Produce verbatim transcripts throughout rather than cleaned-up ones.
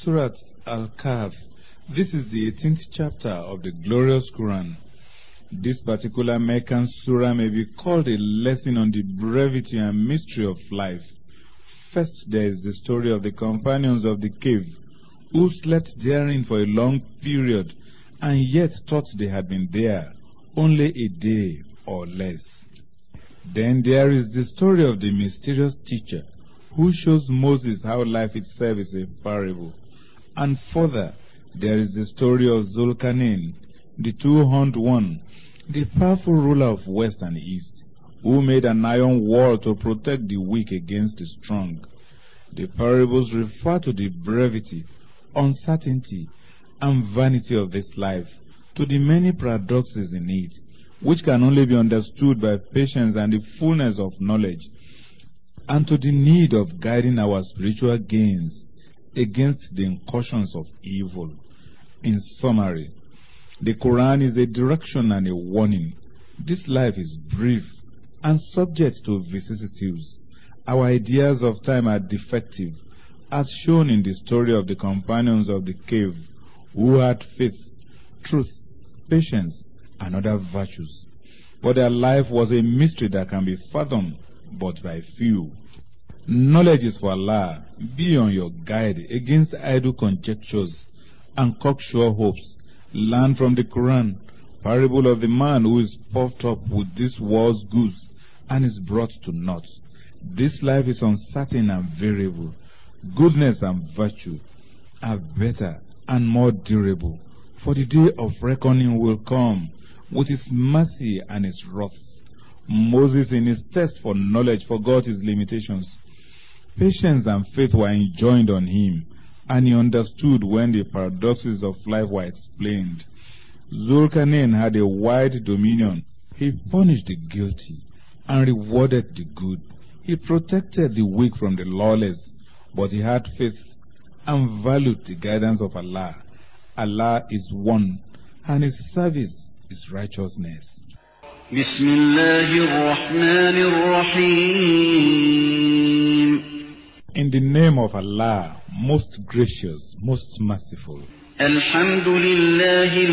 Surat Al-Kahf. This is the eighteenth chapter of the glorious Quran. This particular Meccan surah may be called a lesson on the brevity and mystery of life. First, there is the story of the companions of the cave, who slept therein for a long period, and yet thought they had been there only a day or less. Then there is the story of the mysterious teacher, who shows Moses how life itself is a parable. And further, there is the story of Zulkarnain, the two-horned one, the powerful ruler of west and east, who made an iron wall to protect the weak against the strong. The parables refer to the brevity, uncertainty, and vanity of this life, to the many paradoxes in it, which can only be understood by patience and the fullness of knowledge, and to the need of guiding our spiritual gains against the incursions of evil. In summary, the Quran is a direction and a warning. This life is brief and subject to vicissitudes. Our ideas of time are defective, as shown in the story of the companions of the cave, who had faith, truth, patience, and other virtues. But their life was a mystery that can be fathomed but by few. Knowledge is for Allah. Be on your guard against idle conjectures and cocksure hopes. Learn from the Quran, parable of the man who is puffed up with this world's goods and is brought to naught. This life is uncertain and variable. Goodness and virtue are better and more durable, for the day of reckoning will come with his mercy and his wrath. Moses, in his thirst for knowledge, forgot his limitations. Patience and faith were enjoined on him, and he understood when the paradoxes of life were explained. Zulkarnain had a wide dominion. He punished the guilty and rewarded the good. He protected the weak from the lawless, but he had faith and valued the guidance of Allah. Allah is one, and his service is righteousness. Bismillahirrahmanirrahim. In the name of Allah, most gracious, most merciful. Alhamdulillahi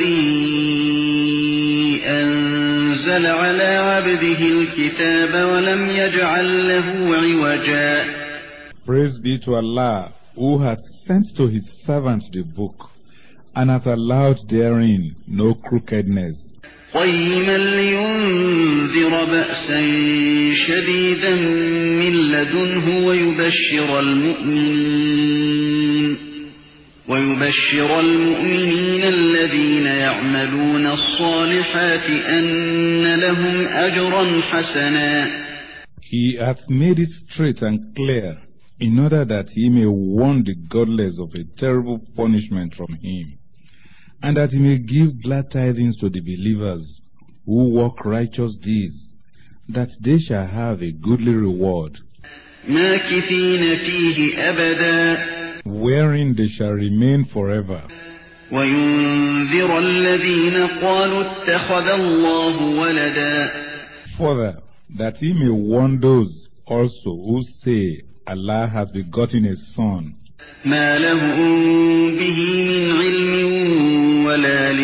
alladhi anzala ala abdihi al-kitaba wa lam yaj'al lahu 'iwaja. Praise be to Allah, who hath sent to his servant the book, and hath allowed therein no crookedness. قيما لينذر بأسا شديدا من لدنه ويبشر المؤمنين ويبشر المؤمنين الذين يعملون الصالحات أن لهم أجرا حسنا. He hath made it straight and clear, in order that he may warn the godless of a terrible punishment from him, and that he may give glad tidings to the believers who work righteous deeds, that they shall have a goodly reward, ماكثين فيه أبدا, wherein they shall remain forever. وينذر الذين قالوا اتخذ الله ولدا. Further, that he may warn those also who say Allah hath begotten a son. ما لهم به من علم ولا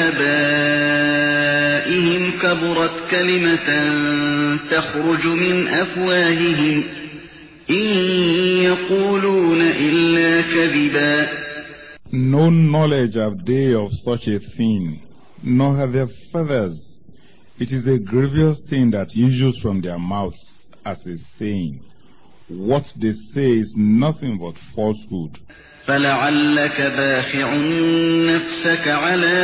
لآبائهم كبرت كلمة تخرج من أفواههم إن يقولون إلا كذبا. No knowledge have they of such a thing, nor have their fathers. It is a grievous thing that issues from their mouths as a saying. What they say is nothing but falsehood. فلعلك باخع نفسك على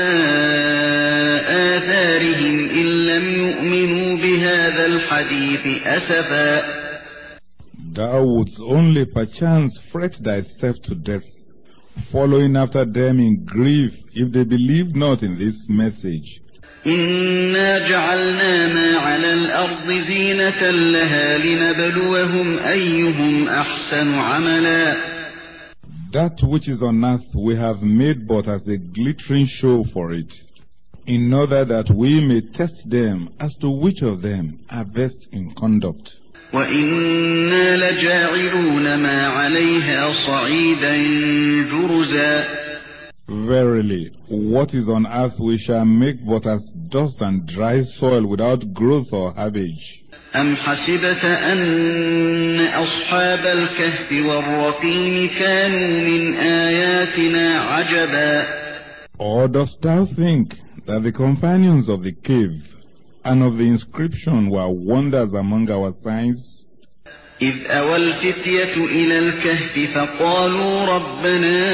آثارهم إن لم يؤمنوا بهذا الحديث أسفا. Thou wouldst only perchance fret thyself to death, following after them in grief, if they believe not in this message. إنا جعلنا ما على الأرض زينة لها لنبلوهم أيهم أحسن عملا. That which is on earth we have made but as a glittering show for it, in order that we may test them as to which of them are best in conduct. وَإِنَّا لَجَاعِلُونَ مَا عَلَيْهَا صَعِيدًا جُرُزًا. Verily, what is on earth we shall make but as dust and dry soil without growth or herbage. أَمْ حَسِبْتَ أَنَّ أَصْحَابَ الْكَهْفِ وَالرَّقِيمِ كَانُوا مِنْ آيَاتِنَا عَجَبًا. Or dost thou think that the companions of the cave and of the inscription were wonders among our signs? إِذْ أَوَى الْفِتْيَةُ إِلَى الْكَهْفِ فَقَالُوا رَبَّنَا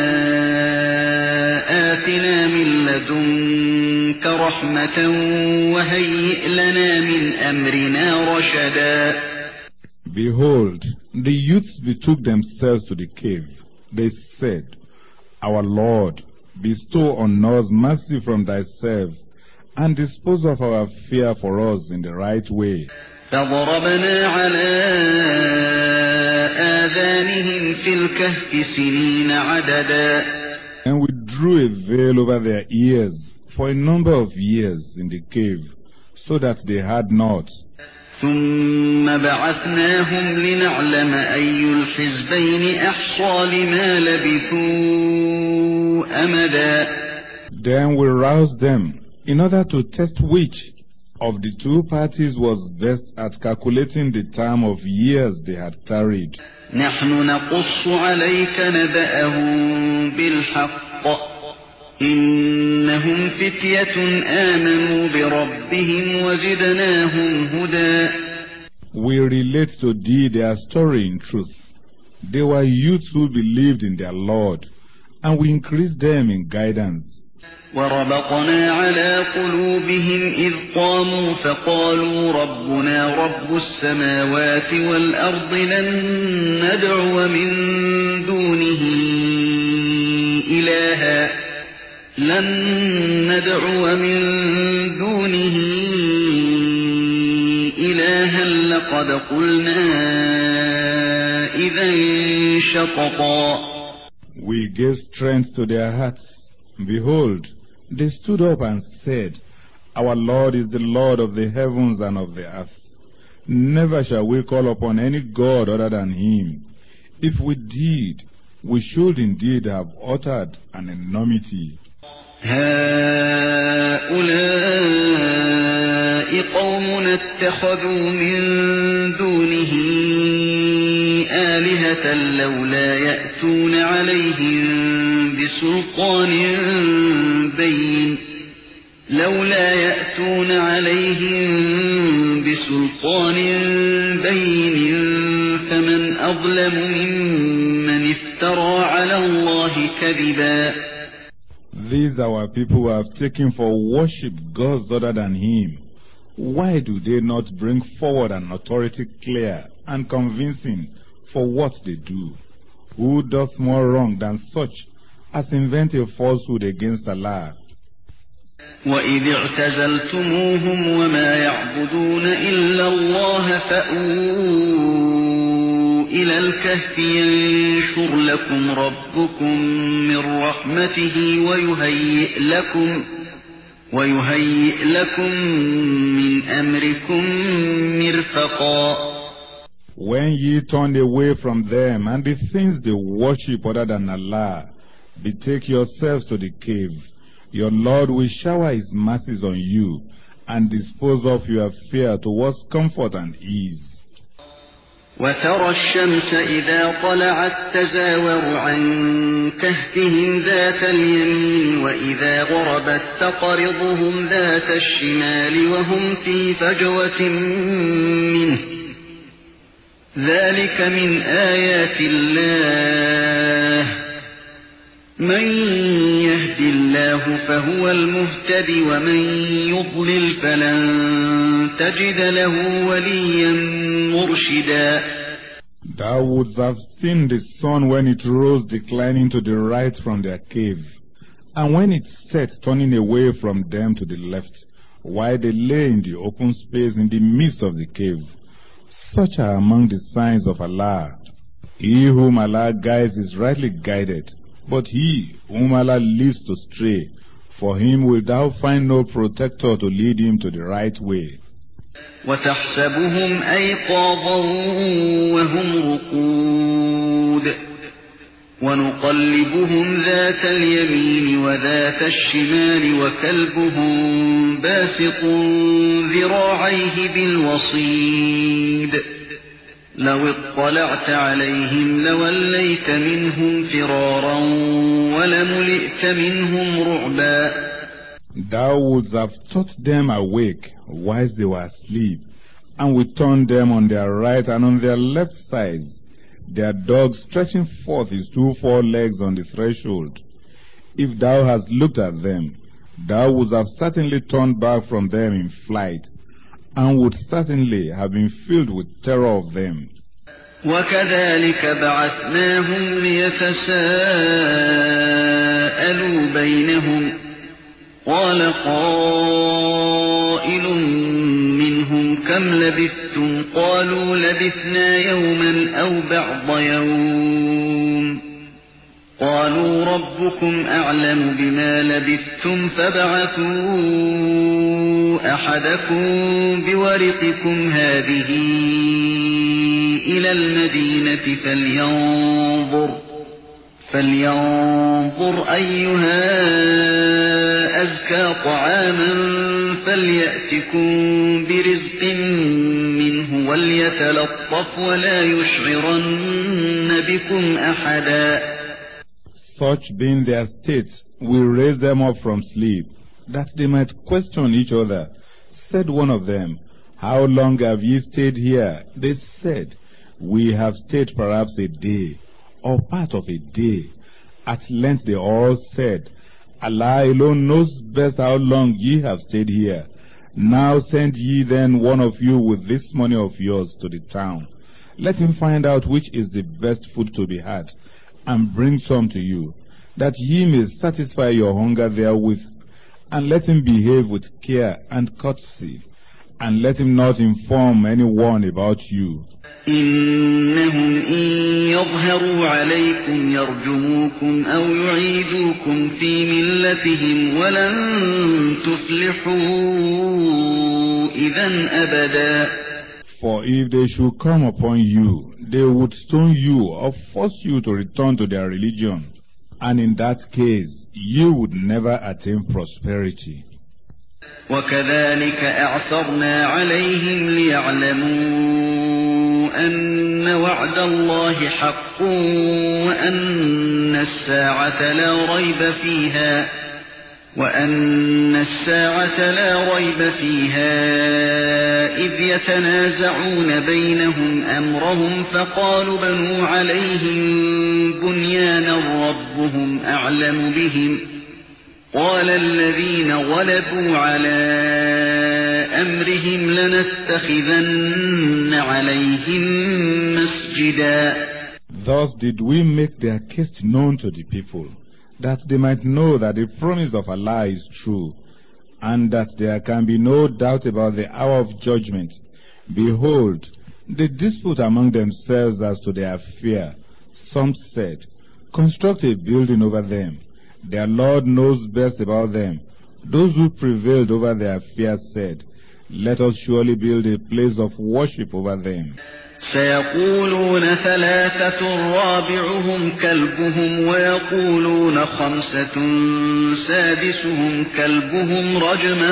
آتِنَا مِن لَّدُنكَ رَحْمَةً وَهَيِّئْ لَنَا مِنْ أَمْرِنَا رَشَدًا. Behold, the youths betook themselves to the cave. They said, Our Lord, bestow on us mercy from thyself, and dispose of our fear for us in the right way. فَضَرَبْنَا عَلَىٰ آذَانِهِمْ فِي الْكَهْفِ سِنِينَ عَدَدًا. And we drew a veil over their ears for a number of years in the cave, so that they heard not. ثُمَّ بَعَثْنَاهُمْ لِنَعْلَمَ أَيُّ الْحِزْبَيْنِ أَحْصَىٰ لِمَا لَبِثُوا أَمَدًا. Then we roused them in order to test which of the two parties was best at calculating the term of years they had tarried. نَحْنُ نَقُصُّ عَلَيْكَ نَبَأَهُم بِالْحَقِّ إِنَّهُمْ فِتْيَةٌ آمَنُوا بِرَبِّهِمْ وَزِدْنَاهُمْ هُدًى. We relate to thee their story in truth. They were youths who believed in their Lord, and we increased them in guidance. وَرَبَطْنَا عَلَىٰ قُلُوبِهِمْ إِذْ قَامُوا فَقَالُوا رَبُّنَا رَبُّ السَّمَاوَاتِ وَالْأَرْضِ لَن نَّدْعُوَ مِن دُونِهِ إِلَٰهًا لَن نَّدْعُوَ مِن دُونِهِ إِلَٰهًا لَّقَدْ قُلْنَا إِذًا شَطَطًا. We gave strength to their hearts. Behold, they stood up and said, Our Lord is the Lord of the heavens and of the earth. Never shall we call upon any God other than him. If we did, we should indeed have uttered an enormity. هؤلاء قوم اتخذوا من دونه آلهة لولا يأتون عليهم بسلطان بين لولا يأتون عليهم بسلطان بين فمن أظلم ممن افترى على الله كذبا. These our people who have taken for worship gods other than him. Why do they not bring forward an authority clear and convincing for what they do? Who doth more wrong than such as invent a falsehood against Allah? وَإِذِ اعْتَزَلْتُمُوهُمْ وَمَا يَعْبُدُونَ إِلَّا اللَّهَ فَأْوُوا إِلَى الْكَهْفِ يَنشُرْ لَكُمْ رَبُّكُم مِّن رَّحْمَتِهِ وَيُهَيِّئْ لَكُمْ وَيُهَيِّئْ لَكُم مِّنْ أَمْرِكُم مِّرْفَقًا. When ye turn away from them and the things they worship other than Allah, betake yourselves to the cave. Your Lord will shower his mercies on you and dispose of your fear towards comfort and ease. وَتَرَى الشَّمْسَ إِذَا طَلَعَت تَّزَاوَرُ عَن كَهْفِهِمْ ذَاتَ الْيَمِينِ وَإِذَا غَرَبَت تَّقْرِضُهُمْ ذَاتَ الشِّمَالِ وَهُمْ فِي فَجْوَةٍ مِّنْهُ ذَلِكَ مِنْ آيَاتِ اللَّهِ مَن يَهْدِ اللَّهُ فَهُوَ الْمُهْتَدِ وَمَن يُضْلِلْ فَلَن تَجِدَ لَهُ وَلِيًّا مُرْشِدًا. Thou wouldst have seen the sun when it rose declining to the right from their cave, and when it set turning away from them to the left, while they lay in the open space in the midst of the cave. Such are among the signs of Allah. He whom Allah guides is rightly guided, but he whom Allah leaves to stray, for him wilt thou find no protector to lead him to the right way. وتحسبهم أيقاظا وهم رقود ونقلبهم ذات اليمين وذات الشمال وكلبهم باسط ذراعيه بالوصيد لو اطلعت عليهم لوليت منهم فرارا ولملئت منهم رعبا. Thou wouldst have taught them awake whilst they were asleep, and we turned them on their right and on their left sides, their dogs stretching forth his two forelegs on the threshold. If thou hast looked at them, thou wouldst have certainly turned back from them in flight, and would certainly have been filled with terror of them. وكذلك بعثناهم ليتساءلوا بينهم قال قائل منهم كم لبثتم قالوا لبثنا يوما أو بعض يوم قالوا ربكم أعلم بما لبثتم فابعثوا أحدكم بورقكم هذه إلى المدينة فلينظر فلينظر أيها أزكى طعاما فليأتكم برزق منه وليتلطف ولا يشعرن بكم أحدا. Such being their state, we raised them up from sleep, that they might question each other. Said one of them, How long have ye stayed here? They said, We have stayed perhaps a day, or part of a day. At length they all said, Allah alone knows best how long ye have stayed here. Now send ye then one of you with this money of yours to the town. Let him find out which is the best food to be had, and bring some to you, that ye may satisfy your hunger therewith. And let him behave with care and courtesy, and let him not inform anyone about you. إنهم إن يظهروا عليكم يرجموكم أو يعيدوكم في ملتهم ولن تفلحوا إذا أبدا. For if they should come upon you, they would stone you or force you to return to their religion, and in that case you would never attain prosperity. وكذلك أعثرنا عليهم ليعلموا أن وعد الله حق وأن الساعة لا ريب فيها وأن الساعة لا ريب فيها إذ يتنازعون بينهم أمرهم فقالوا بنوا عليهم بنيانا ربهم أعلم بهم قال الذين غلبوا على أمرهم لنتخذن عليهم مسجدا. Thus did we make their case known to the people, that they might know that the promise of Allah is true, and that there can be no doubt about the hour of judgment. Behold, they dispute among themselves as to their fear. Some said, Construct a building over them. Their Lord knows best about them. Those who prevailed over their fear said, Let us surely build a place of worship over them. سيقولون ثلاثة رابعهم كلبهم ويقولون خمسة سادسهم كلبهم رجما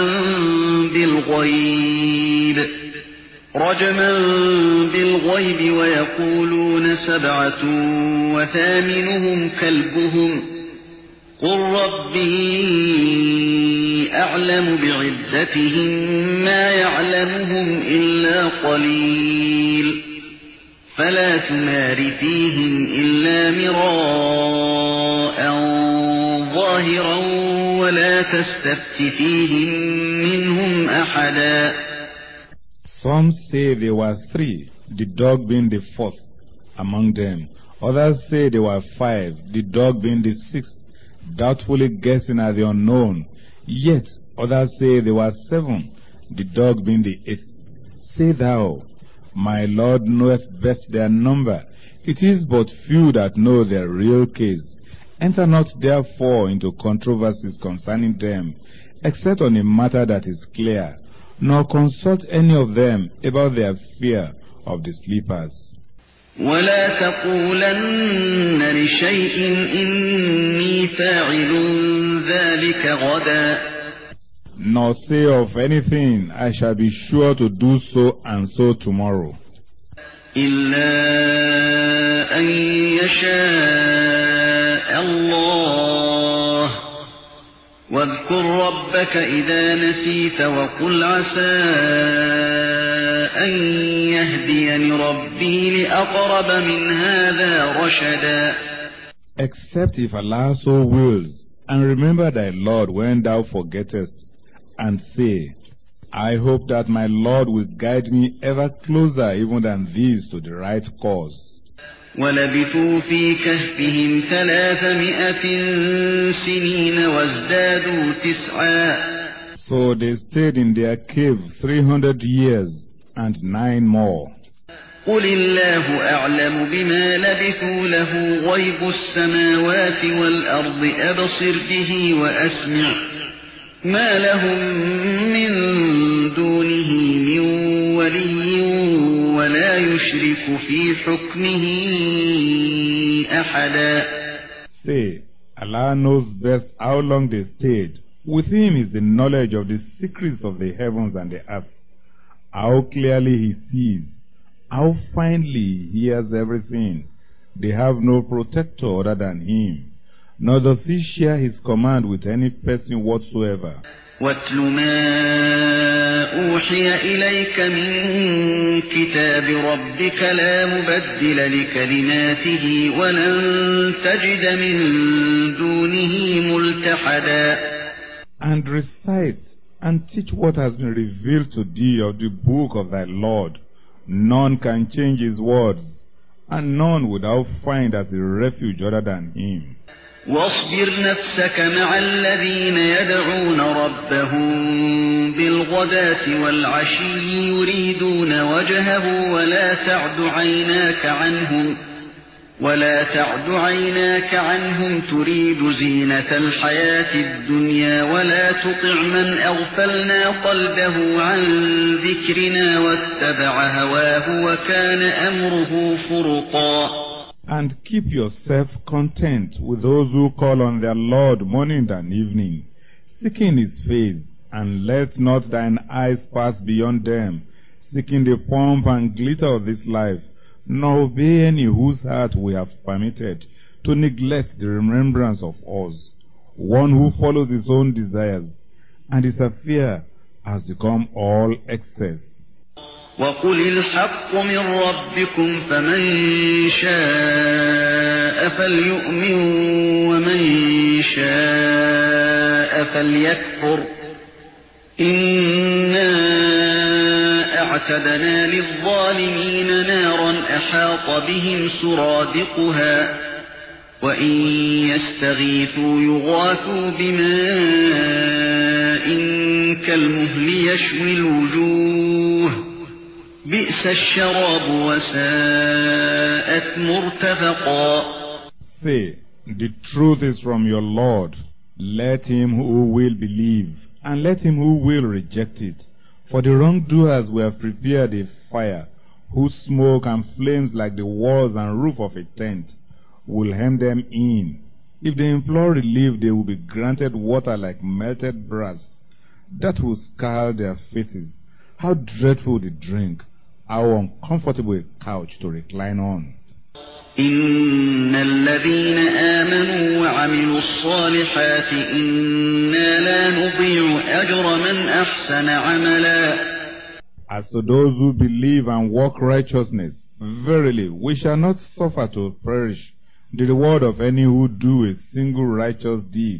بالغيب رجما بالغيب ويقولون سبعة وثامنهم كلبهم قل ربي أعلم بعدتهم ما يعلمهم إلا قليل فلا تمار فيهم إلا مراء ظاهرا ولا تستفت فيهم منهم أحدا. Some say there were three, the dog being the fourth among them. Others say there were five, the dog being the sixth, doubtfully guessing at the unknown. Yet others say there were seven, the dog being the eighth. Say thou, My Lord knoweth best their number. It is but few that know their real case. Enter not therefore into controversies concerning them, except on a matter that is clear. nor consult any of them about their fear of the sleepers. ولا تقولن لشيء إني فاعل ذلك غدا. Nor say of anything, I shall be sure to do so and so tomorrow. إلا أن يشاء الله. واذكر ربك إذا نسيت وقل عسى أن يهديني ربي لأقرب من هذا رشدا. Except if Allah so wills, and remember thy Lord when thou forgettest, and say, I hope that my Lord will guide me ever closer even than this to the right course. ولبثوا في كهفهم ثلاثمائة سنين وازدادوا تسعا. So they stayed in their cave three hundred years and nine more. قل الله أعلم بما لبثوا له غيب السماوات والأرض أبصر به وأسمع ما لهم من دونه من ولي ولا يشرك في حكمه أحدا. Say, Allah knows best how long they stayed. With him is the knowledge of the secrets of the heavens and the earth. How clearly he sees, how finely he hears everything. They have no protector other than him, nor does he share his command with any person whatsoever. وَاتْلُ مَا أُوحِيَ إِلَيْكَ مِنْ كِتَابِ رَبِّكَ لَا مُبَدِّلَ لِكَلِمَاتِهِ وَلَنْ تَجِدَ مِنْ دُونِهِ مُلْتَحَدًا. And recite and teach what has been revealed to thee of the book of thy Lord. None can change his words, and none would thou find as a refuge other than him. واصبر نفسك مع الذين يدعون ربهم بالغداة والعشي يريدون وجهه ولا تعد عيناك عنهم ولا تعد عيناك عنهم تريد زينة الحياة الدنيا ولا تطع من أغفلنا قلبه عن ذكرنا واتبع هواه وكان أمره فرطا. And keep yourself content with those who call on their Lord morning and evening, seeking his face, and let not thine eyes pass beyond them, seeking the pomp and glitter of this life, nor obey any whose heart we have permitted to neglect the remembrance of us. One who follows his own desires, and his affair has become all excess. وَقُلِ الْحَقُّ مِنْ رَبِّكُمْ فَمَنْ شَاءَ فَلْيُؤْمِنْ وَمَنْ شَاءَ فَلْيَكْفُرْ إِنَّا أَعْتَدْنَا لِلظَّالِمِينَ نَارًا أَحَاطَ بِهِمْ سُرَادِقُهَا وَإِنْ يَسْتَغِيثُوا يُغَاثُوا بِمَاءٍ كَالْمُهْلِ يَشْوِي الْوُجُوهَ بئس الشراب وساءت مرتفقا. Say, the truth is from your Lord. Let him who will believe, and let him who will reject it. For the wrongdoers we have prepared a fire, whose smoke and flames like the walls and roof of a tent will hem them in. If they implore relief, they will be granted water like melted brass, that will scald their faces. How dreadful the drink! How uncomfortable a couch to recline on. إن الذين آمنوا وعملوا الصالحات إنا لا نضيع أجر من أحسن عملا. As to those who believe and work righteousness, verily we shall not suffer to perish the reward of any who do a single righteous deed.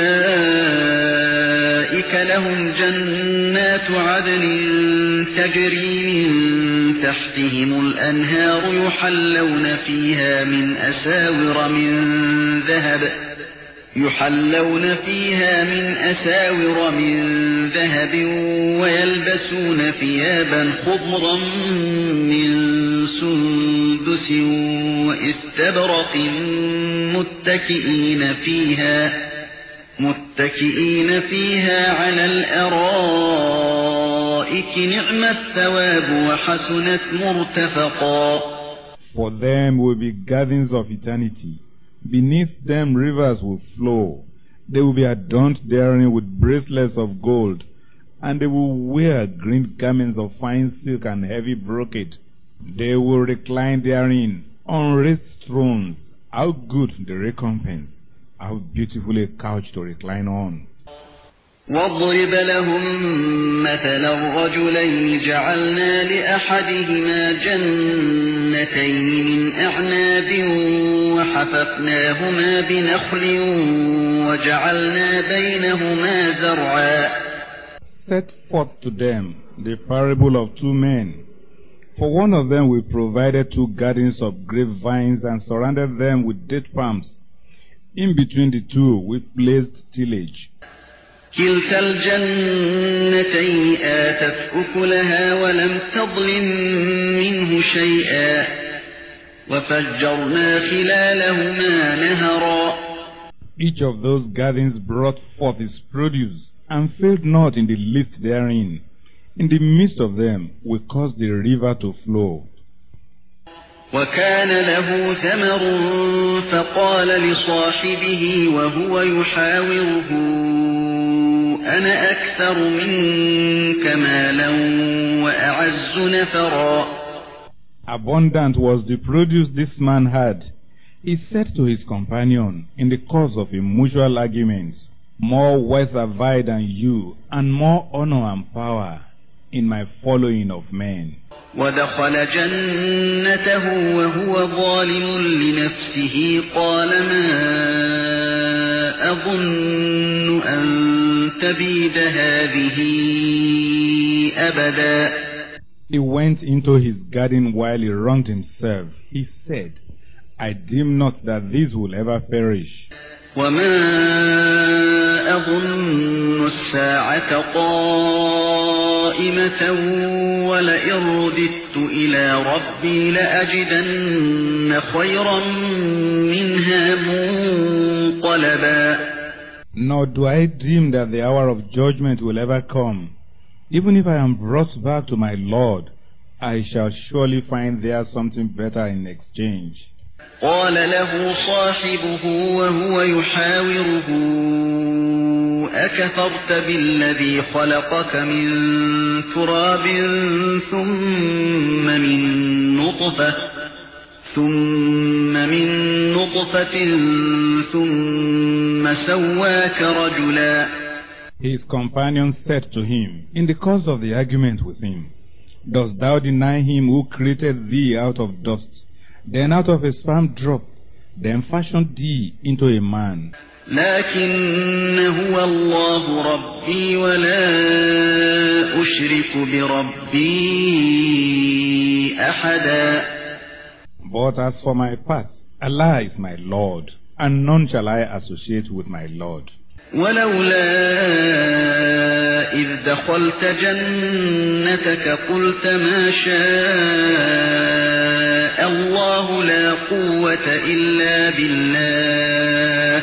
أولئك لهم جنات عدن تجري من تحتهم الأنهار يحلون فيها من أساور من ذهب يحلون فيها من أساور من ذهب ويلبسون ثيابا خضرا من سندس واستبرق متكئين فيها متكئين فيها على الأرائك الْأَرَائِكِ نِعْمَ الثَّوَابُ وَحَسُنَتْ مُرْتَفَقًا. For them will be gardens of eternity. Beneath them rivers will flow. They will be adorned therein with bracelets of gold, and they will wear green garments of fine silk and heavy brocade. They will recline therein on raised thrones. How good the recompense! How beautiful a couch to recline on! واضرب لهم مثلا الرجلين جعلنا لأحدهما جنتين من أعناب وحففناهما بنخل وجعلنا بينهما زرعا. Set forth to them the parable of two men. For one of them we provided two gardens of grapevines and surrounded them with date palms. In between the two we placed tillage. كلتا الجنتين آتت أكلها ولم تظلم منه شيئا وفجرنا خلالهما نهرا. Each of those gardens brought forth its produce and failed not in the least therein. In the midst of them we caused the river to flow. وكان له ثمر فقال لصاحبه وهو يحاوره أنا أكثر منك مالا وأعز نفرا. Abundant was the produce this man had. He said to his companion in the course of a mutual argument, more wealth have I than you, and more honor and power in my following of men. ودخل جنته وهو ظالم لنفسه قال ما أظن أن تبيد هذه أبدا. He went into his garden while he wronged himself. He said, I deem not that this will ever perish. وما أظن الساعة قائمة ولئن رددت إلى ربي لأجدن خيرا منها منقلبا. Nor do I dream that the hour of judgment will ever come. Even if I am brought back to my Lord, I shall surely find there something better in exchange. قال له صاحبه وهو يحاوره أكفرت بالذي خلقك من تراب ثم من نطفة ثم من نطفة ثم سواك رجلا. His companion said to him in the course of the argument with him, dost thou deny him who created thee out of dust, then out of a sperm drop, then fashioned thee into a man? لكن هو الله ربي ولا أشرك بربي أحدا. But as for my part, Allah is my Lord, and none shall I associate with my Lord. ولولا إذ دخلت جنتك قلت ما شاء الله لا قوة إلا بالله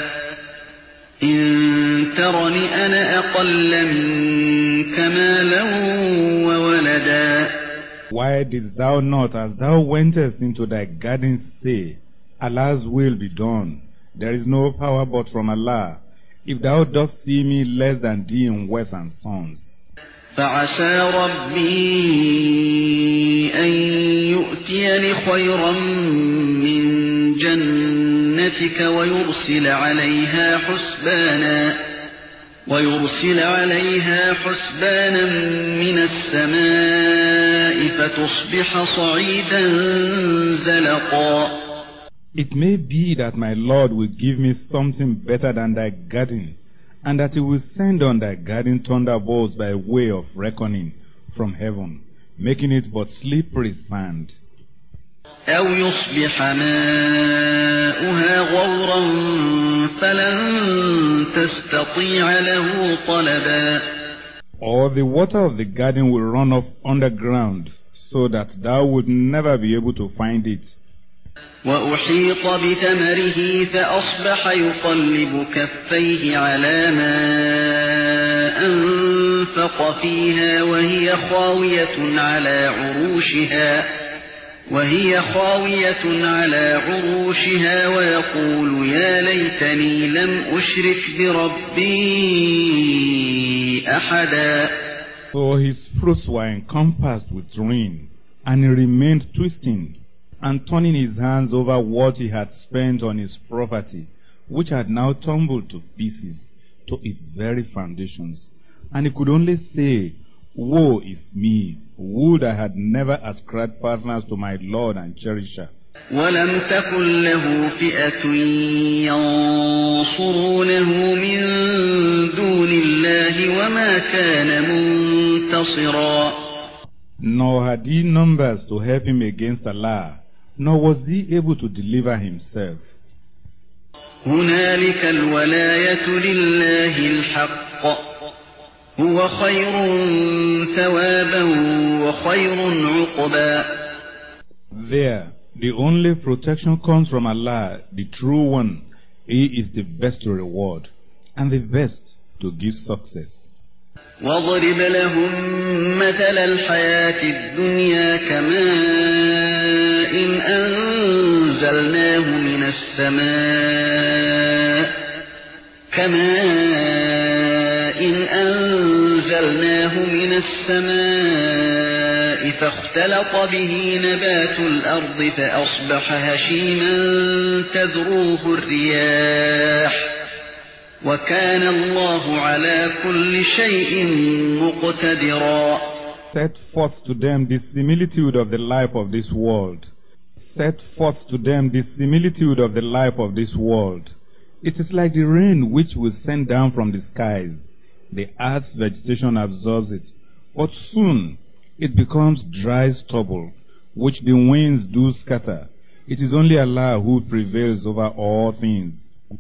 إن ترني أنا أقل منك مالا وولدا. Why didst thou not, as thou wentest into thy garden, say, Allah's will be done? There is no power but from Allah. If thou dost see me less than thee in wealth and sons. فعسى ربي أن يؤتيني خيرا من جنتك ويرسل عليها حسبانا ويرسل عليها حسبانا من السماء فتصبح صعيدا زلقا. It may be that my Lord will give me something better than thy garden, and that he will send on thy garden thunderbolts by way of reckoning from heaven, making it but slippery sand. أو يصبح ماؤها غورا فلن تستطيع له طلبا. Or the water of the garden will run off underground, so that thou would never be able to find it. وأحيط بثمره فأصبح يقلب كفيه على ما أنفق فأنفق فيها وهي خاوية على عروشها وهي خاوية على عروشها ويقول يا ليتني لم أشرك بربي أحدا. So his fruits were encompassed with ruin, and he remained twisting and turning his hands over what he had spent on his property, which had now tumbled to pieces, to its very foundations. And he could only say, woe is me, would I had never ascribed partners to my Lord and Cherisher. ولم تكن له فئة ينصرونه من دون الله وما كان منتصرا. Nor had he numbers to help him against Allah, nor was he able to deliver himself. هنالك الولاية لله الحق هو خير ثوابا وخير عقبا. There, the only protection comes from Allah, the true one. He is the best to reward, and the best to give success. وَاضْرِبْ لَهُم مَّثَلَ الْحَيَاةِ الدُّنْيَا كَمَاءٍ أَنزَلْنَاهُ مِنَ السَّمَاءِ كَمَاءٍ أَنزَلْنَاهُ مِنَ السَّمَاءِ فَاخْتَلَطَ بِهِ نَبَاتُ الْأَرْضِ فَأَصْبَحَ هَشِيمًا تَذْرُوهُ الرِّيَاحُ وَكَانَ اللَّهُ عَلَى كُلِّ شَيْءٍ مُقْتَدِرًا. Set forth to them the similitude of the life of this world. Set forth to them the similitude of the life of this world. It is like the rain which we send down from the skies. The earth's vegetation absorbs it, but soon it becomes dry stubble, which the winds do scatter. It is only Allah who prevails over all things.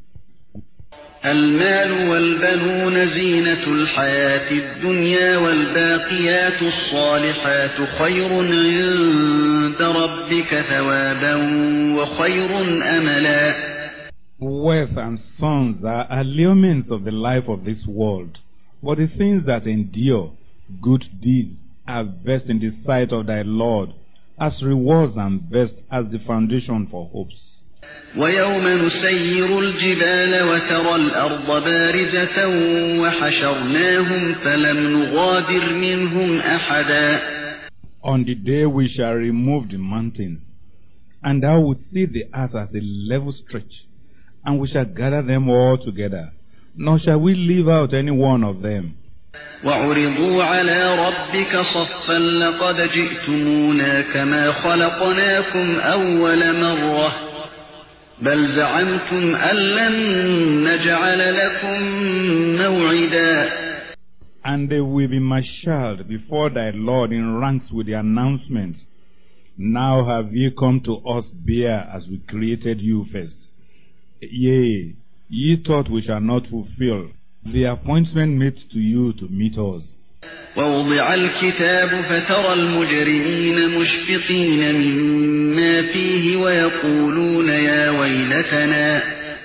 المال والبنون زينة الحياة الدنيا والباقيات الصالحات خير عند ربك ثوابا وخير أملا. Wealth and sons are allurements of the life of this world, but the things that endure, good deeds, are best in the sight of thy Lord, as rewards and best as the foundation for hopes. ويوم نسير الجبال وترى الأرض بارزة وحشرناهم فلم نغادر منهم أحدا. On the day we shall remove the mountains, and thou wilt see the earth as a level stretch, and we shall gather them all together, nor shall we leave out any one of them. وعرضوا على ربك صفا لقد جئتمونا كما خلقناكم أول مرة بل زعمتم أن لن نجعل لكم موعدا. And they will be marshaled before thy Lord in ranks with the announcement, now have ye come to us bare as we created you first. Yea, ye thought we shall not fulfill the appointment made to you to meet us. ووضع الكتاب فترى المجرمين مشفقين مما فيه ويقولون يا ويلتنا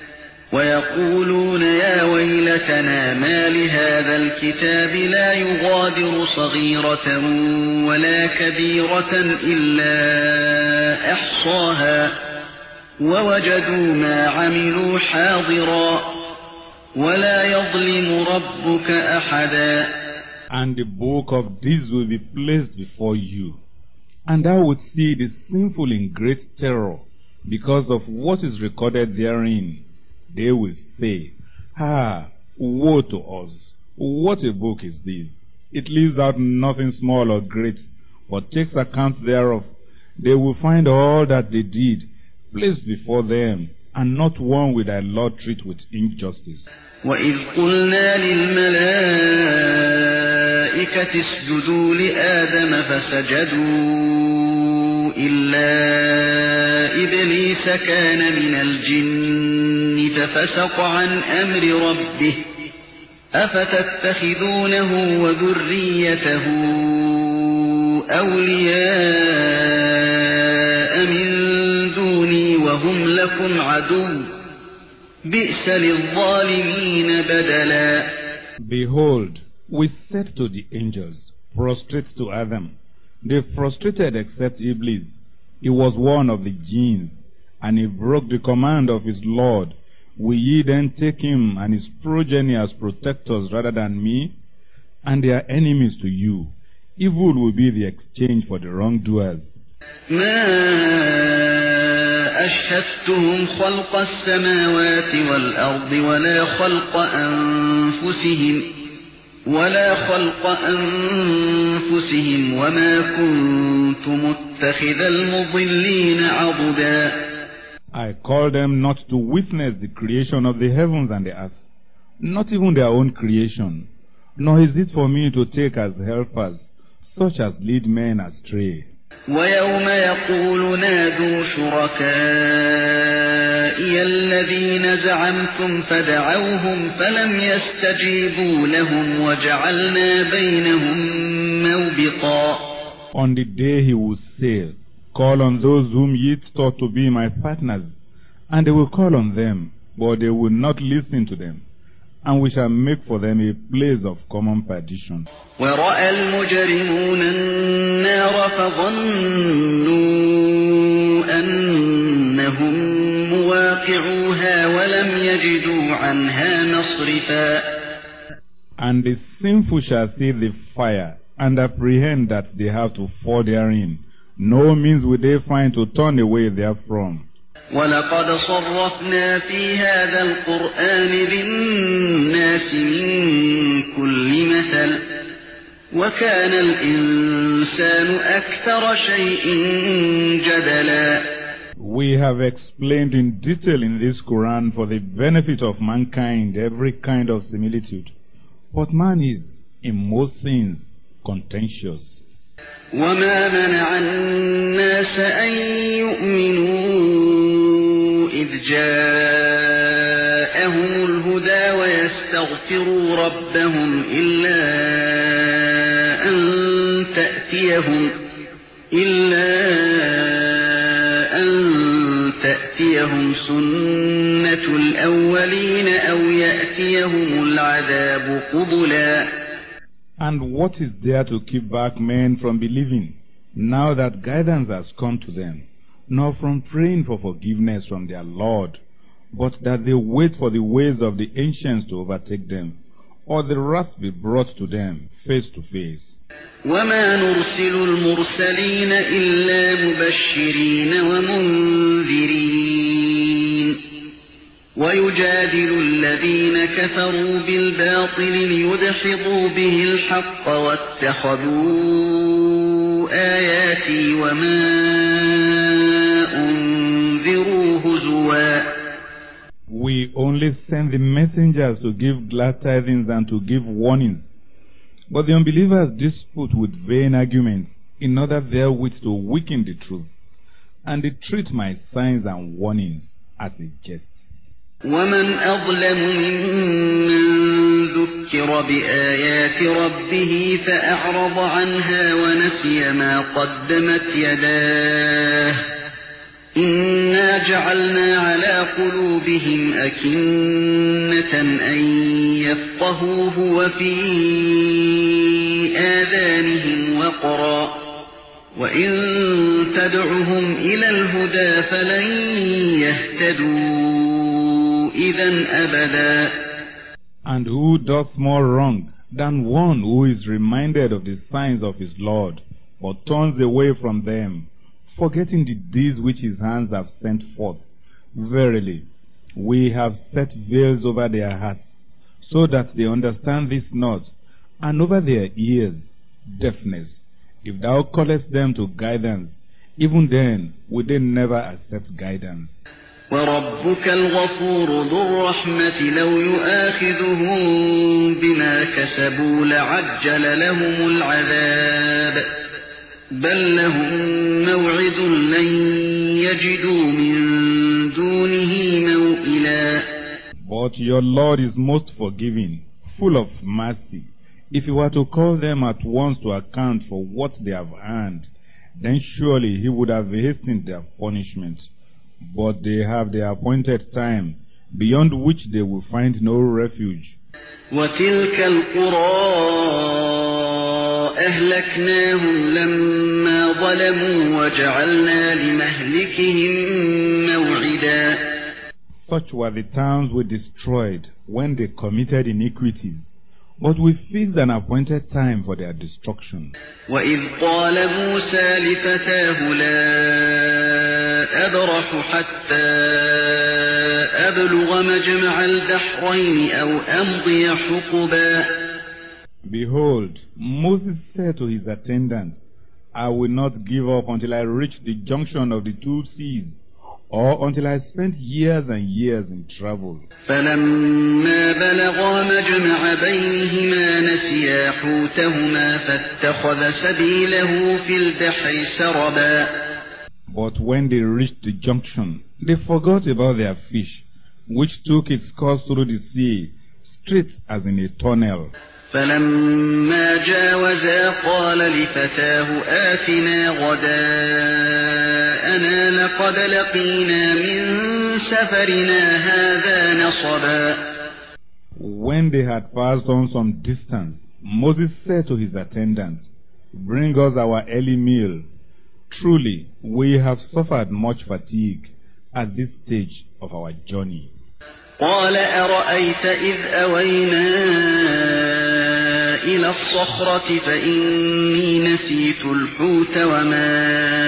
ويقولون يا ويلتنا ما لهذا الكتاب لا يغادر صغيرة ولا كبيرة إلا أحصاها ووجدوا ما عملوا حاضرا ولا يظلم ربك أحدا. And the book of deeds will be placed before you, and thou wilt see the sinful in great terror because of what is recorded therein. They will say, Ah, woe to us! What a book is this! It leaves out nothing small or great, but takes account thereof. They will find all that they did placed before them, and not one will thy Lord treat with injustice. وَإِذْ قُلْنَا لِلْمَلَائِكَةِ اسْجُدُوا لِآدَمَ فَسَجَدُوا إِلَّا إِبْلِيسَ كَانَ مِنَ الْجِنِّ فَفَسَقَ عَنْ أَمْرِ رَبِّهِ أَفَتَتَّخِذُونَهُ وَذُرِّيَّتَهُ أَوْلِيَاءَ مِن دُونِي وَهُمْ لَكُمْ عَدُوٌّ بِئْسَ لِلظَّالِمِينَ بَدَلًا. Behold, We said to the angels, prostrate to Adam. They prostrated except Iblis. He was one of the jinns, and he broke the command of his Lord. Will ye then take him and his progeny as protectors rather than me? And they are enemies to you. Evil will be the exchange for the wrongdoers. ما أشهدتهم خلق السماوات والأرض ولا خلق أنفسهم ولا خلق أنفسهم وما كنت متخذ المضلين عضدا. I call them not to witness the creation of the heavens and the earth, not even their own creation, nor is it for me to take as helpers such as lead men astray. ويوم يقول نادوا شركائي الذين زعمتم فدعوهم فلم يستجيبوا لهم وجعلنا بينهم موبقا. On the day he will say, call on those whom ye thought to be my partners, and they will call on them, but they will not listen to them, and we shall make for them a place of common perdition. ورأى المجرمون النار فظنوا أنهم مواقعوها ولم يجدوا عنها مصرفا. And the sinful shall see the fire, and apprehend that they have to fall therein. No means will they find to turn away therefrom. وَلَقَدْ صَرَّفْنَا فِي هَذَا الْقُرْآنِ لِلنَّاسِ مِنْ كُلِّ مَثَلٍ وَكَانَ الْإِنسَانُ أَكْثَرَ شَيْءٍ جَدَلًا. We have explained in detail in this Quran for the benefit of mankind every kind of similitude. But man is, in most things, contentious. وَمَا مَنَعَ النَّاسَ أَن يُؤْمِنُوا إِذْ جَاءَهُمُ الْهُدَى وَيَسْتَغْفِرُوا رَبَّهُمْ إِلَّا أَن تَأْتِيَهُمْ إِلَّا أَن تَأْتِيَهُمْ سُنَّةُ الْأَوَّلِينَ أَوْ يَأْتِيَهُمُ الْعَذَابُ قُبُلًا. And what is there to keep back men from believing, now that guidance has come to them, nor from praying for forgiveness from their Lord, but that they wait for the ways of the ancients to overtake them, or the wrath be brought to them face to face. وَمَا نُرْسِلُ الْمُرْسَلِينَ إِلَّا مُبَشِّرِينَ وَمُنذِرِينَ وَيُجَادِلُ الَّذِينَ كَفَرُوا بِالْبَاطِلِ لِيُدْحِضُوا بِهِ الْحَقَّ وَاتَّخَذُوا آيَاتِي وَمَا أُنذِرُوا هُزُوًا. We only send the messengers to give glad tidings and to give warnings. But the unbelievers dispute with vain arguments in order therewith to weaken the truth, and they treat my signs and warnings as a jest. وَمَنْ أَظْلَمُ مِمَّنْ ذُكِّرَ بِآيَاتِ رَبِّهِ فَأَعْرَضَ عَنْهَا وَنَسِيَ مَا قَدَّمَتْ يَدَاهُ إِنَّا جَعَلْنَا عَلَى قُلُوبِهِمْ أَكِنَّةً أَنْ يَفْقَهُوهُ وَفِي آذَانِهِمْ وَقْرًا وَإِنْ تَدْعُهُمْ إِلَى الْهُدَى فَلَنْ يَهْتَدُوا إِذًا أَبَدًا. And who doth more wrong than one who is reminded of the signs of his Lord, but turns away from them, forgetting the deeds which his hands have sent forth? Verily, we have set veils over their hearts, so that they understand this not, and over their ears deafness. If thou callest them to guidance, even then would they never accept guidance. وَرَبُّكَ الْغَفُورُ ذُو الرَّحْمَةِ لَوْ يُؤَاخِذُهُم بِمَا كَسَبُوا لَعَجَّلَ لَهُمُ الْعَذَابَ بَل لَّهُم مَّوْعِدٌ لَّن يَجِدُوا مِن دُونِهِ مَوْئِلًا. But your Lord is most forgiving, full of mercy. If you were to call them at once to account for what they have earned, then surely he would have hastened their punishment. But they have their appointed time. beyond which they will find no refuge. وتلك القرى أهلكناهم لما ظلموا وجعلنا لمهلكهم موعدا. Such were the towns we destroyed when they committed iniquities, but we fixed an appointed time for their destruction. وإذ قال موسى لفتاه لا أبرح حتى أبلغ مجمع البحرين أو أمضي حقبا. Behold, Moses said to his attendants, I will not give up until I reach the junction of the two seas, or until I spend years and years in travel. فلما بلغا مجمع بينهما نسيا حوتهما فاتخذ سبيله في البحر سربا. But when they reached the junction, they forgot about their fish, which took its course through the sea, straight as in a tunnel. فلما جاوزا قال لفتاه آتنا غداءنا لقد لقينا من سفرنا هذا نصبا. When they had passed on some distance, Moses said to his attendants, Bring us our early meal. Truly, we have suffered much fatigue at this stage of our journey. قال أرأيت إذ أوينا إلى الصخرة فإني نسيت الحوت وما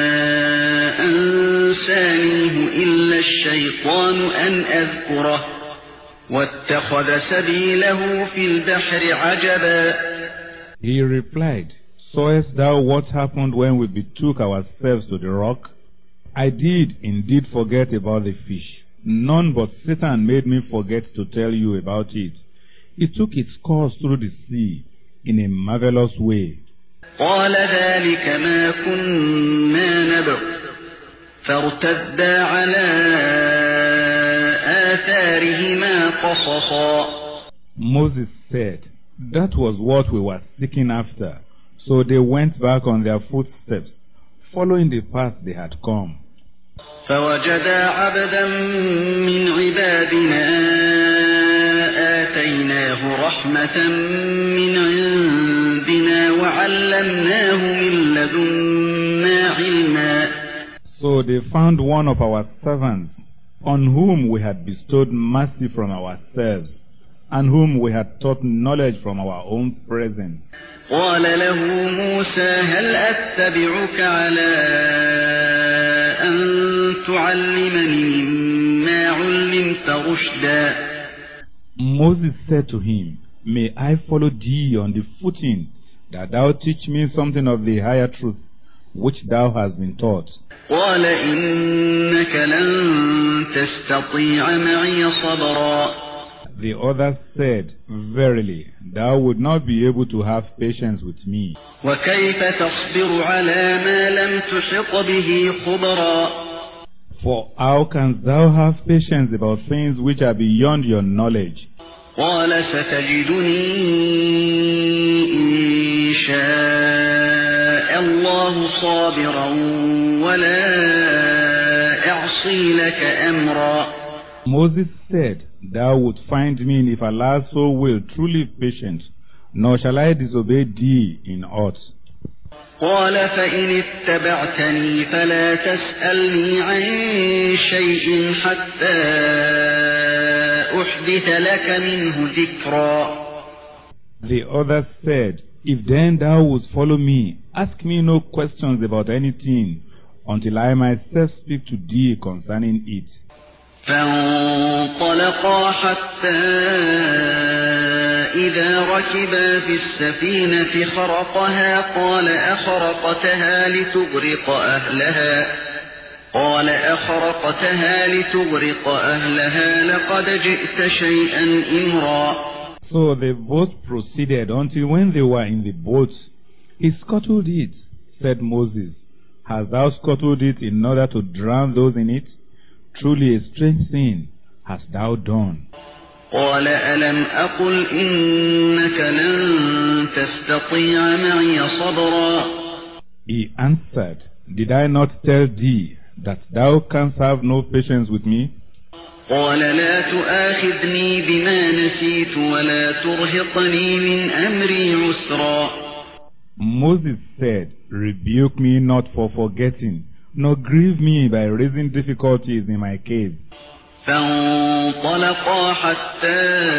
أنسانيه إلا الشيطان أن أذكره واتخذ سبيله في البحر عجبا. He replied, Sawest thou what happened when we betook ourselves to the rock? I did indeed forget about the fish. None but Satan made me forget to tell you about it. It took its course through the sea in a marvelous way. قال ذلك ما كنا نبغ فارتدا على آثارهما قصصا. Moses said, That was what we were seeking after. So they went back on their footsteps, following the path they had come. فوجدا عبدا من عبادنا آتيناه رحمة من عندنا وعلمناه من لدنا علما. So they found one of our servants, on whom we had bestowed mercy from ourselves, and whom we had taught knowledge from our own presence. قال له موسى هل أتبعك على أن تعلمني مما علمت رشدا. Moses said to him, May I follow thee on the footing, that thou teach me something of the higher truth, which thou hast been taught. قال إنك لن تستطيع معي صبرا. The others said, Verily, thou would not be able to have patience with me. وكيف تصبر على ما لم تحط به خبرا. For how canst thou have patience about things which are beyond your knowledge? قال ستجدني إن شاء الله صابرا ولا أعصي لك أمرا. Moses said, Thou would find me, if Allah so will, truly patient, nor shall I disobey thee in aught. قال فإن اتبعتني فلا تسألني عن شيء حتى أحدث لك منه ذكرا. The others said, If then thou wouldst follow me, ask me no questions about anything, until I myself speak to thee concerning it. فانطلقا حتى إذا ركبا في السفينة خرقها قال أخرقتها لتغرق أهلها قال أخرقتها لتغرق أهلها لقد جئت شيئا إمرا. So they both proceeded until when they were in the boat, he scuttled it, said Moses, Hast thou scuttled it in order to drown those in it? Truly a strange thing hast thou done. قال ألم أقل إنك لن تستطيع معي صبرا. He answered, Did I not tell thee that thou canst have no patience with me? قال لا تؤاخذني بما نسيت ولا ترهقني من أمري عسرا. Moses said, rebuke me not for forgetting, nor grieve me by raising difficulties in my case. فانطلقا حتى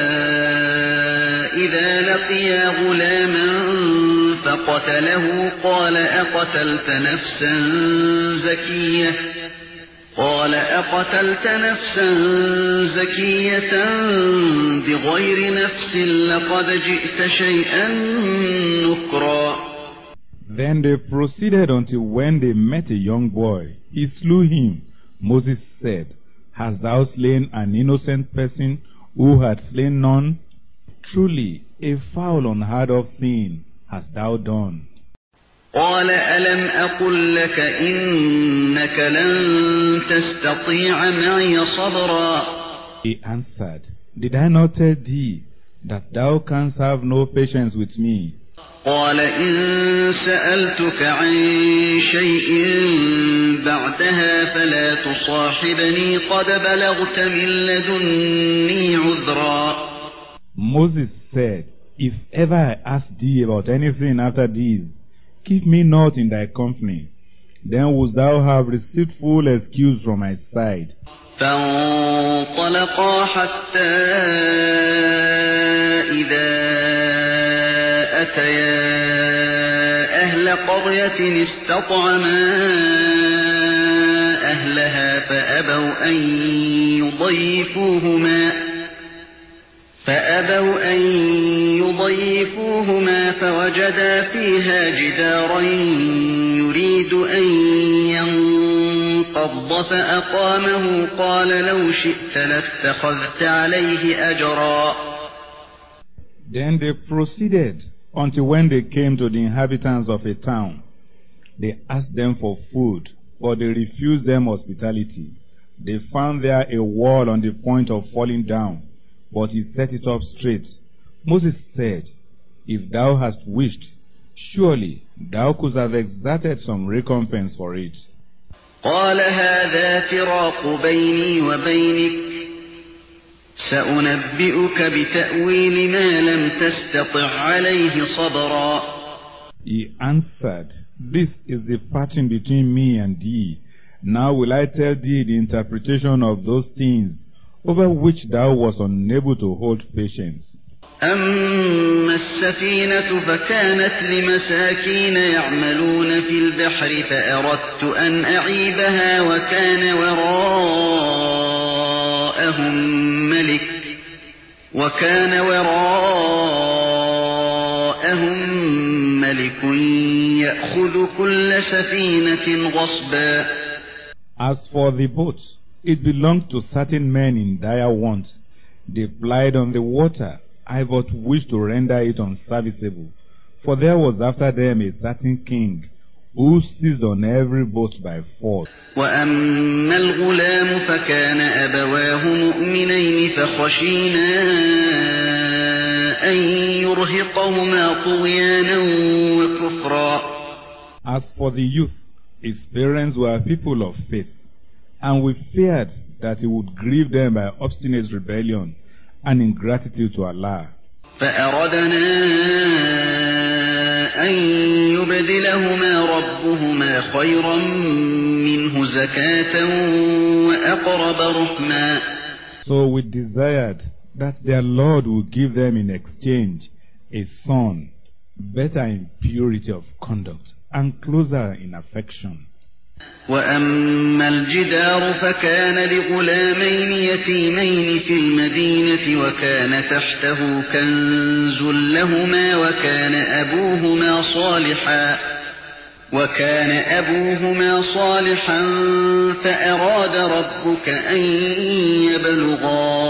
إذا لقيا غلاما فقتله قال أقتلت نفسا زكية قال أقتلت نفسا زكية بغير نفس لقد جئت شيئا نكرا. Then they proceeded until when they met a young boy, he slew him. Moses said, hast thou slain an innocent person who had slain none? Truly, a foul unheard of thing hast thou done. قال ألم أقل لك إنك لن تستطيع معي صبرا. He answered, did I not tell thee that thou canst have no patience with me? قال إن سألتك عن شيء بعدها فلا تصاحبني قد بلغت من لدني عذرا. Moses said, if ever I ask thee about anything after these, keep me not in thy company. Then wouldst thou have received full excuse from my side. فانطلقا حتى إذا أتيا أهل قرية استطعما أهلها فأبوا أن يضيفوهما فأبوا أن يضيفوهما فوجدا فيها جدارا يريد أن ينقض فأقامه قال لو شئت لاتخذت عليه أجرا. Then they proceeded until when they came to the inhabitants of a town. They asked them for food, but they refused them hospitality. They found there a wall on the point of falling down, but he set it up straight. Moses said, if thou hast wished, surely thou couldst have exerted some recompense for it. قال هذا فراق بيني وبينك سأنبئك بتأويل ما لم تستطع عليه صبرا. He answered, this is the parting between me and thee. Now will I tell thee the interpretation of those things over which thou wast unable to hold patience. أما السفينة فكانت لمساكين يعملون في البحر فأردت أن أعيبها وكان وراءهم ملك وكان وراءهم ملك يأخذ كل سفينة غصبا. As for the boat, it belonged to certain men in dire want. They plied on the water. I but wished to render it unserviceable. For there was after them a certain king, who seized on every boat by force. وأما الغلام فكان أبواه مؤمنين فخشينا أن يرهقهما طغيانا وكفرا. As for the youth, his parents were people of faith, and we feared that he would grieve them by obstinate rebellion and ingratitude to Allah. فأردنا أن يبدلهما ربهما خيرا منه زكاة وأقرب رحما. So we desired that their Lord would give them in exchange a son, better in purity of conduct and closer in affection. وأما الجدار فكان لغلامين يتيمين في المدينة وكان تحته كنز لهما وكان أبوهما صالحا وكان أبوهما صالحا فأراد ربك أن يبلغا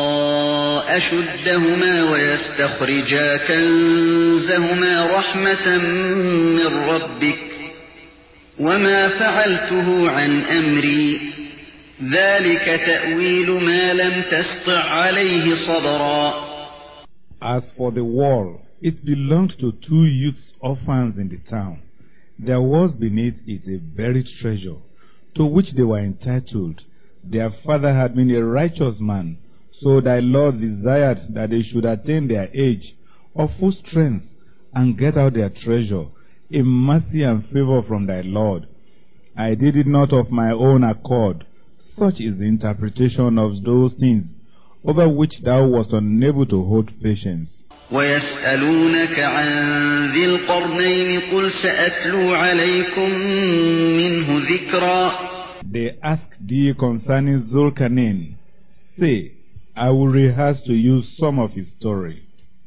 أشدهما ويستخرجا كنزهما رحمة من ربك وما فعلته عن أمري ذلك تأويل ما لم تسطع عليه صبرا. As for the wall, it belonged to two youths orphans in the town. There was beneath it a buried treasure, to which they were entitled. Their father had been a righteous man, so thy Lord desired that they should attain their age of full strength and get out their treasure in mercy and favor from thy Lord. I did it not of my own accord. Such is the interpretation of those things over which thou wast unable to hold patience. وَيَسْأَلُونَكَ عَنْ ذِي الْقَرْنَيْنِ قُلْ سَأَتْلُو عَلَيْكُمْ مِنْهُ ذِكْرًا. They ask thee concerning Zulkarnain. Say, I will rehearse to you some of his story.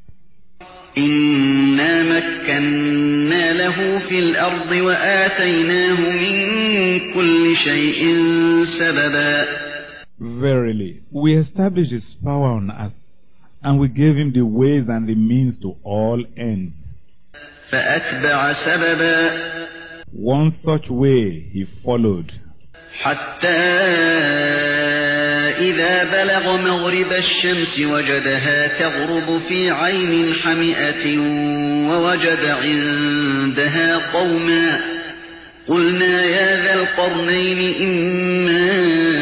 إِنَّا مَكَّنَّا لَهُ فِي الْأَرْضِ وَآتَيْنَاهُ مِنْ كُلِّ شَيْءٍ سَبَبًا. Verily, we established his power on earth, and we gave him the ways and the means to all ends. فَأَتْبَعَ سَبَبًا. One such way he followed. حَتَّى إِذَا بَلَغَ مَغْرِبَ الشَّمْسِ وَجَدَهَا تَغْرُبُ فِي عَيْنٍ حَمِئَةٍ وَوَجَدَ عِندَهَا قَوْمًا قُلْنَا يَا ذَا الْقَرْنَيْنِ إِمَّا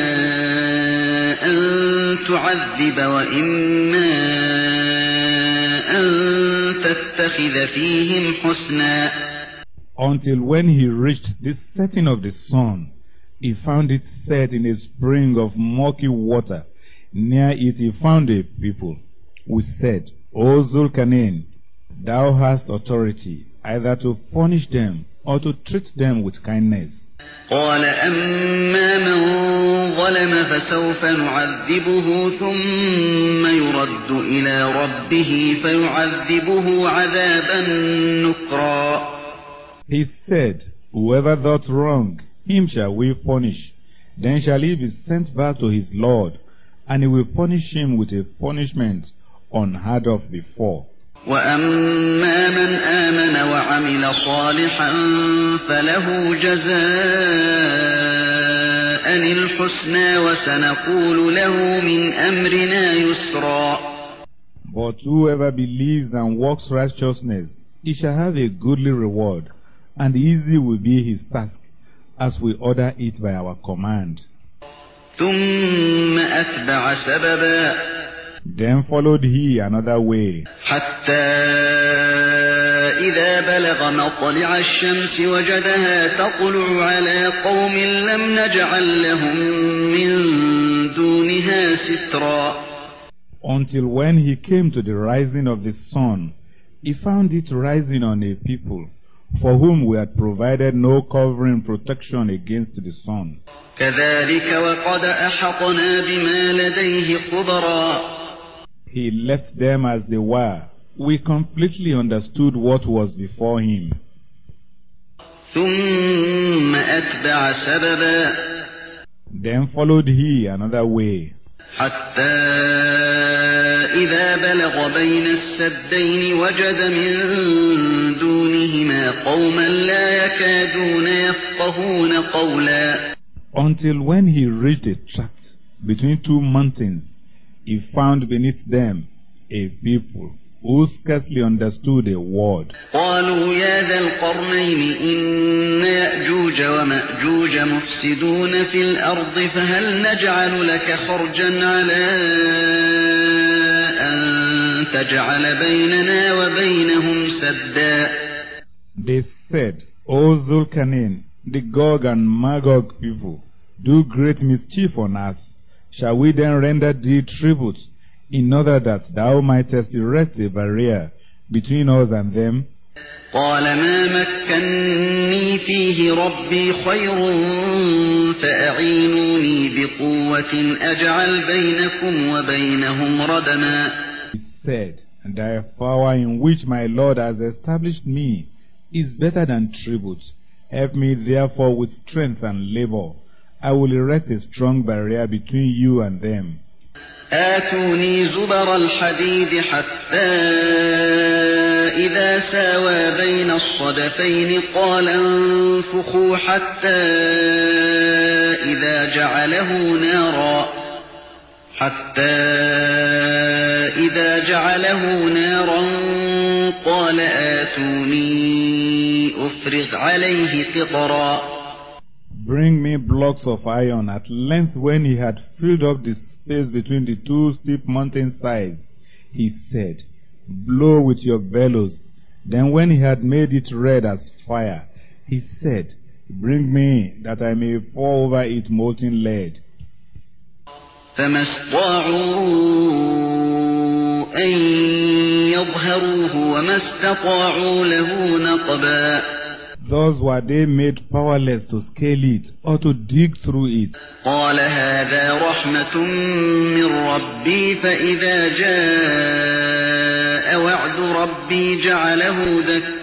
أَن تُعَذِّبَ وَإِمَّا أَن تَتَّخِذَ فِيهِمْ حُسْنًا. Until when he reached the setting of the sun, he found it set in a spring of murky water. Near it he found a people. We said, O Zulkarnain, thou hast authority either to punish them or to treat them with kindness. قال أما من ظلم فسوف نعذبه ثم يرد إلى ربه فيعذبه عذابا نكرا. He said, whoever doth wrong, him shall we punish. Then shall he be sent back to his Lord, and he will punish him with a punishment unheard of before. وَأَمَّا مَنْ آمَنَ وَعَمِلَ صَالِحًا فَلَهُ جَزَاءً الْحُسْنَى وَسَنَقُولُ لَهُ مِنْ أَمْرِنَا يُسْرًا. But whoever believes and works righteousness, he shall have a goodly reward, and easy will be his task, as we order it by our command. ثُمَّ أَتْبَعَ سَبَبًا. Then followed he another way. حتى إذا بلغ مطلع الشمس وجدها تطلع على قوم لم نجعل لهم من دونها سترا. Until when he came to the rising of the sun, he found it rising on a people for whom we had provided no covering protection against the sun. كذلك وقد أحطنا بما لديه خبرا. He left them as they were. We completely understood what was before him. ثم أتبع سببا. Then followed he another way. حتى إذا بلغ بين السدين وجد من دونهما قوما لا يكادون يفقهون قولا. Until when he reached a tract between two mountains, he found beneath them a people who scarcely understood a word. قالوا يا ذا القرنين إن يأجوج ومأجوج مفسدون في الأرض فهل نجعل لك خرجا على أن تجعل بيننا وبينهم سدا. They said, O Zulkarnain, the Gog and Magog people do great mischief on us. Shall we then render thee tribute, in order that thou mightest erect a barrier between us and them? قال ما مكني فيه ربي خير فأعينوني بقوة أجعل بينكم وبينهم ردما. He said, thy power in which my Lord has established me is better than tribute. Help me therefore with strength and labor. I will erect a strong barrier between you and them. آتوني زبر الحديد حتى إذا ساوى بين الصدفين قال انفخوا حتى إذا جعله نارا حتى إذا جعله نارا قال آتوني أفرغ عليه قطرا. Bring me blocks of iron. At length, when he had filled up the space between the two steep mountain sides, he said, Blow with your bellows. Then when he had made it red as fire, he said, Bring me, that I may pour over it molten lead. فما استطاعوا أن يظهروه وما استطاعوا له نقبا. Thus were they made powerless to scale it or to dig through it. قال هذا رحمة من ربي فإذا جاء وعد ربي جعله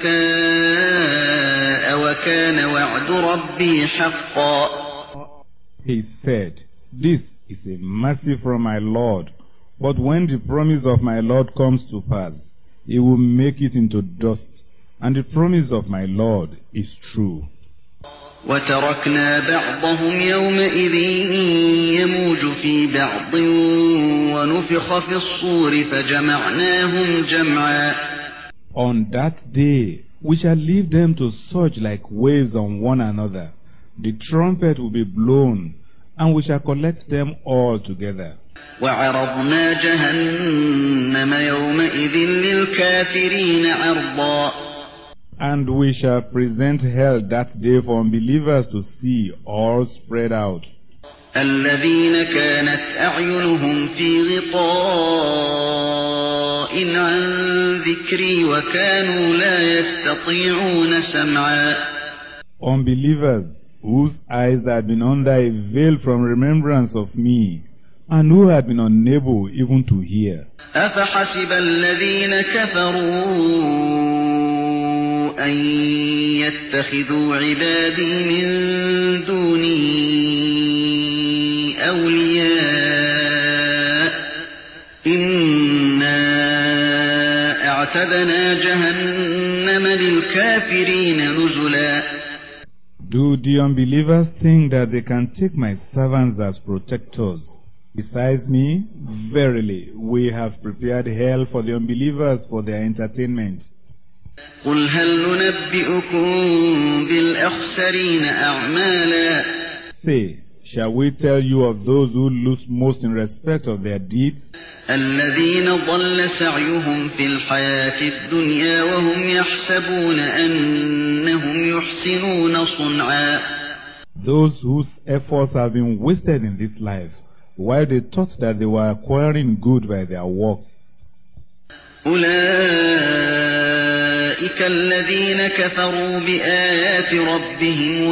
دكاء وكان وعد ربي حقا. He said, This is a mercy from my Lord, but when the promise of my Lord comes to pass, he will make it into dust, and the promise of my Lord is true. وتركنا بعضهم يومئذ يموج في بعض ونفخ في الصور فجمعناهم جمعا. On that day we shall leave them to surge like waves on one another. The trumpet will be blown, and we shall collect them all together. وعرضنا جهنم يومئذ للكافرين عرضا. And we shall present hell that day for unbelievers to see, all spread out. الذين كانت أعينهم في غطاء عن ذكري وكانوا لا يستطيعون سمعا. Unbelievers whose eyes had been under a veil from remembrance of me, and who had been unable even to hear. أفحسب الذين كفروا أن يتخذوا عبادي من دوني أولياء إنا أعتدنا جهنم للكافرين نزلا. Do the unbelievers think that they can take my servants as protectors besides me? Verily, we have prepared hell for the unbelievers for their entertainment. قل هل ننبئكم بالأخسرين أعمالا. Say, shall we tell you of those who lose most in respect of their deeds? الذين ضل سعيهم في الحياة الدنيا وهم يحسبون أنهم يحسنون صنعا. Those whose efforts have been wasted in this life, while they thought that they were acquiring good by their works. أولئك الذين كفروا بآيات ربهم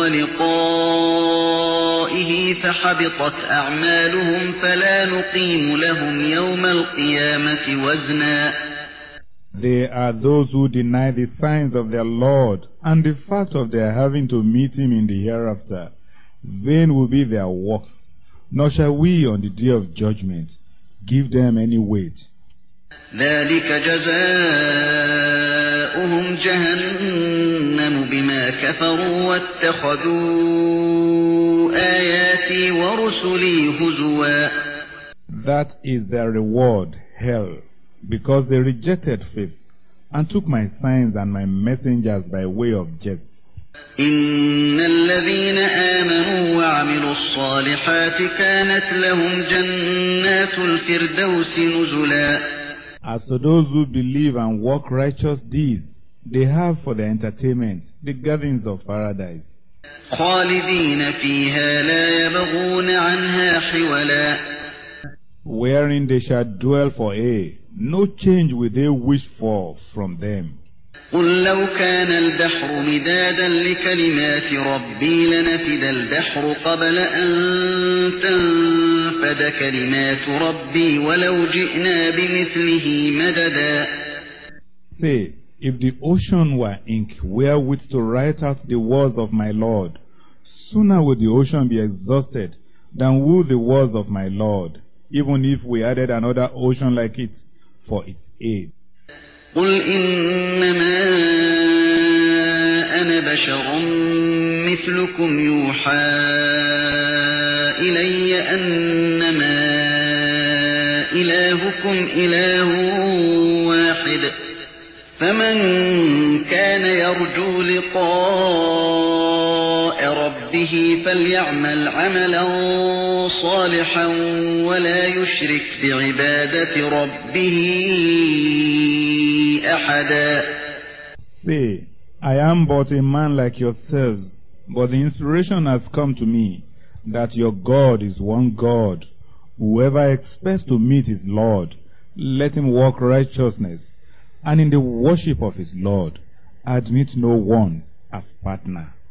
ولقائه فحبطت أعمالهم فلا نقيم لهم يوم القيامة وزنا. They are those who deny the signs of their Lord and the fact of their having to meet him in the hereafter. Vain will be their works, nor shall we on the day of judgment give them any weight. ذلك جزاؤهم جهنم بما كفروا واتخذوا آياتي ورسلي هزوا. That is their reward, hell, because they rejected faith and took my signs and my messengers by way of jest. إن الذين آمنوا وعملوا الصالحات كانت لهم جنات الفردوس نزلا. As to those who believe and work righteous deeds, they have for their entertainment the gardens of paradise, خالدين فيها لا يبغون عنها حولا. wherein they shall dwell for aye. No change will they wish for from them. قل لو كان البحر مدادا لكلمات ربي لنفد البحر قبل أن تنفد كلمات ربي ولو جئنا بمثله مددا. Say, if the ocean were ink wherewith to write out the words of my Lord, sooner would the ocean be exhausted than would the words of my Lord, even if we added another ocean like it for its aid. قل إنما أنا بشر مثلكم يوحى إلي أنما إلهكم إله واحد فمن كان يرجو لقاء ربه ربه فليعمل عملا صالحا ولا يشرك بعبادة ربه أحدا. Say, I am but a man like yourselves, but the inspiration has come to me that your God is one God. Whoever expects to meet his Lord, let him walk righteousness, and in the worship of his Lord, admit no one as partner.